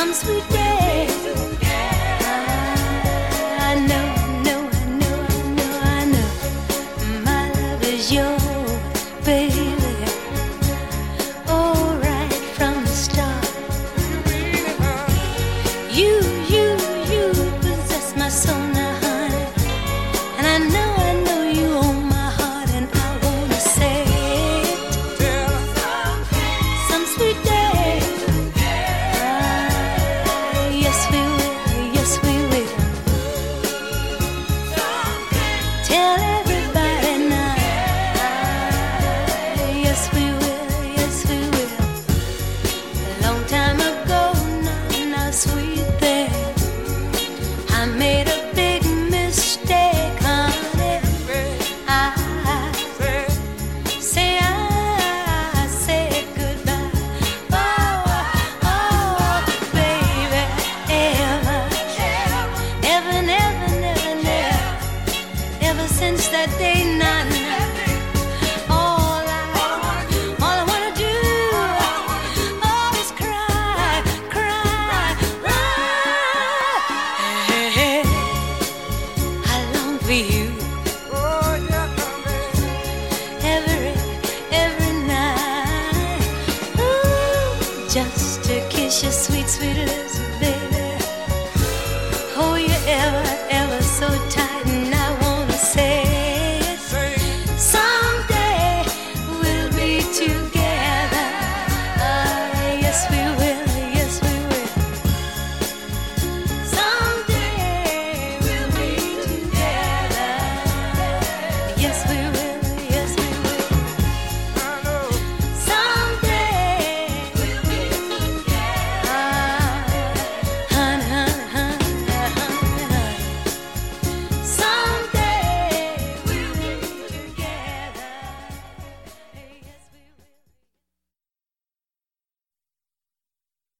sweet day. I know, I know. My love is yours, baby. Oh, right from the start. You possess my soul now, honey. And I know you own my heart, and I wanna say it. Some sweet day. Yes, we will. Tell everybody now. Yes, we will. A long time ago, now, sweet thing, I made a big mistake, honey. I said goodbye. Oh, baby, ever since that day, now, all I wanna do, is cry. Hey, I long for you every night. Ooh, just to kiss your sweet lips, baby. Hold you ever so tight, and I wanna say it. Someday we'll be together. Yes, we will. Someday we'll be together. Yes, we